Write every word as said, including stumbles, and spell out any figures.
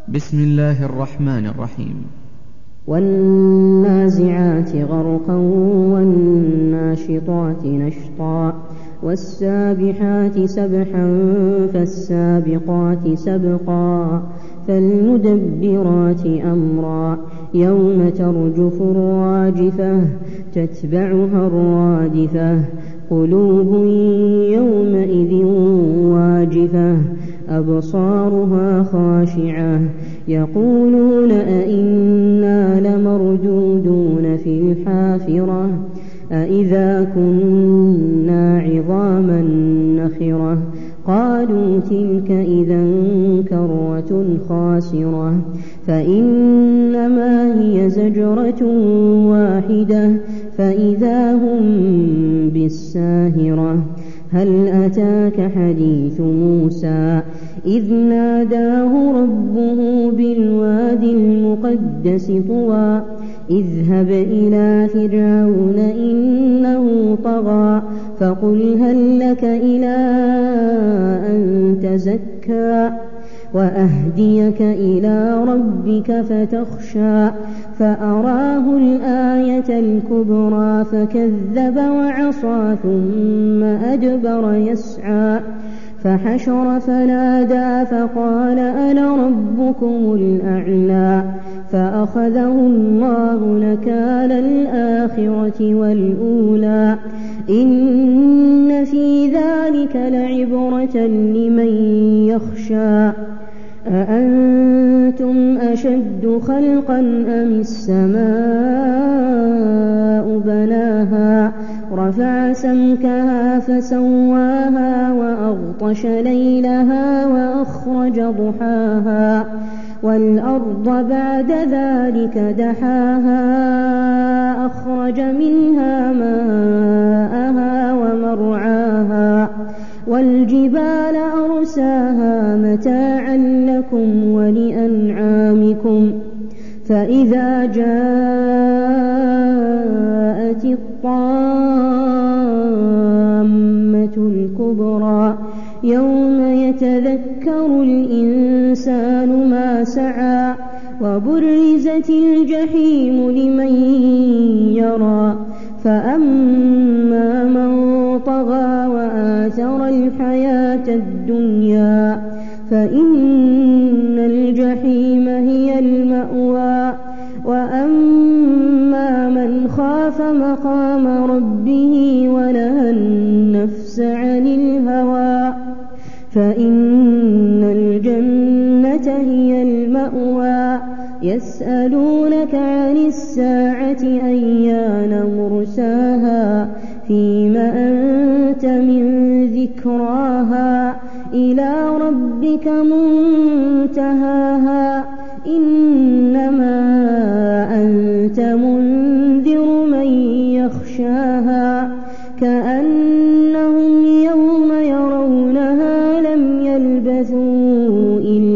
بسم الله الرحمن الرحيم. والنازعات غرقا والناشطات نشطا والسابحات سبحا فالسابقات سبقا فالمدبرات أمرا يوم ترجف الراجفة تتبعها الرادفة قلوب يومئذ واجفة أبصارها خاشعة يقولون أئنا لمردودون في الحافرة أئذا كنا عظاما نخرة قالوا تلك إذا كرة خاسرة فإنما هي زجرة واحدة فإذا هم بالساهرة هل أتاك حديث موسى إذ ناداه ربه بالوادي المقدس طوى اذهب إلى فرعون إنه طغى فقل هل لك إلى أن تزكى وأهديك إلى ربك فتخشى فأراه الآية الكبرى فكذب وعصى ثم أدبر يسعى فحشر فنادى فقال أنا ربكم الأعلى فأخذه الله نكال الآخرة والأولى إن في ذلك لعبرة لمن يخشى أأنتم أشد خلقا أم السماء بناها رفع سمكها فسواها وأغطش ليلها وأخرج ضحاها والأرض بعد ذلك دحاها أخرج منها ماءها ومرعاها والجبال أرساها متاعا لكم ولأنعامكم فإذا جاءت الطامة الكبرى يوم يتذكر الإنسان ما سعى وبرزت الجحيم لمن يرى فأما من طغى وآثر الحياة الدنيا فإن الجحيم هي المأوى وأما من خاف مقام ربه ونهى النفس عن الهوى فإن الجنة هي المأوى يسألونك عن الساعة أيان مرساها فيم أنت من ذكراها إلى ربك منتهاها إنما أنت منذر من يخشاها كأنهم يوم يرونها لم يلبثوا إلا